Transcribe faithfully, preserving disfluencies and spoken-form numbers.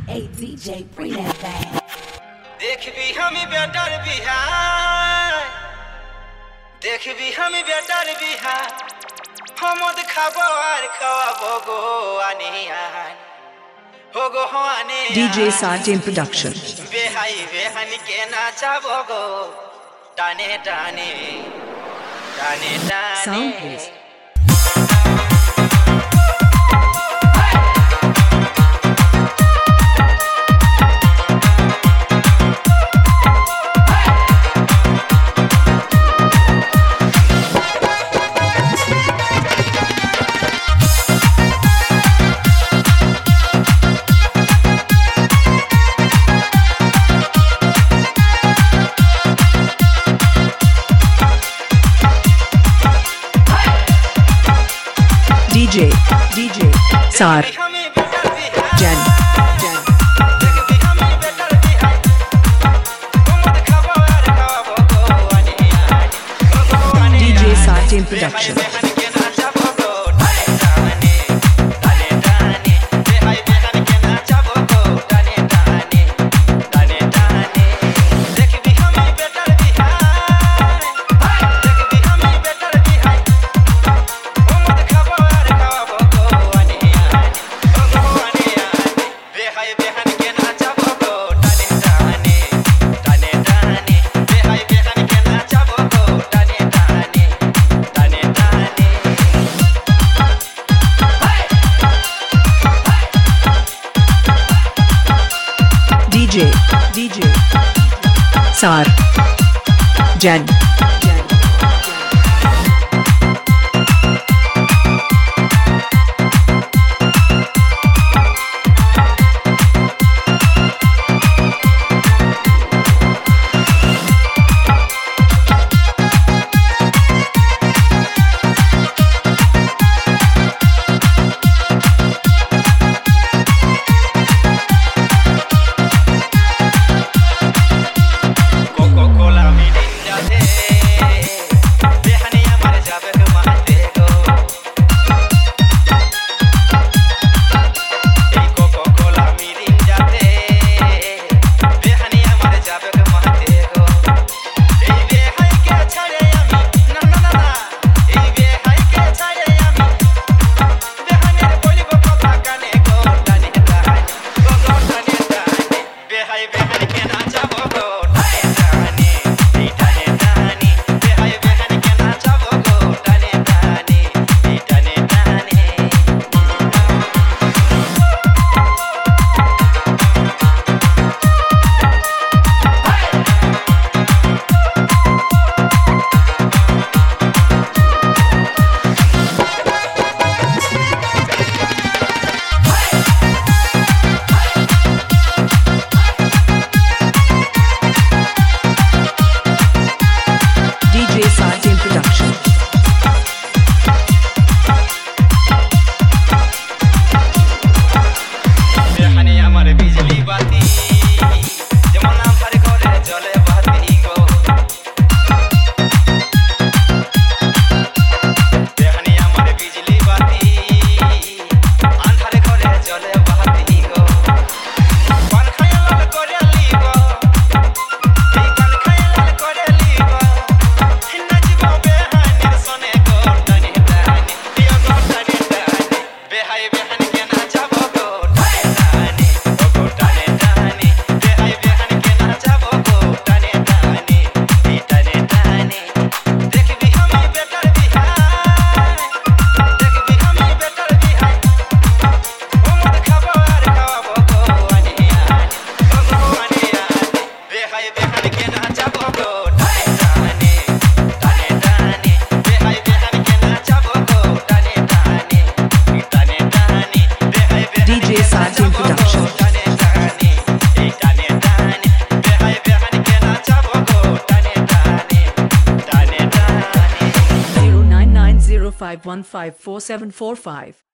Hey D J, bring that back. देख भी हम बेटर बिहार देख भी हम बेटर बिहार हम खाबो आर खवाबो गो आनियान हो गो आने D J Sajem Production. बेहाई बेहन के नाचाबो गो टाने टाने टाने टाने Sound please. D J, D J, Sar, Jen, Jen. D J Sajem Production. D J, D J, Sar, Jen, Jen. D J Sajem Production. zero nine nine zero five one five four seven four five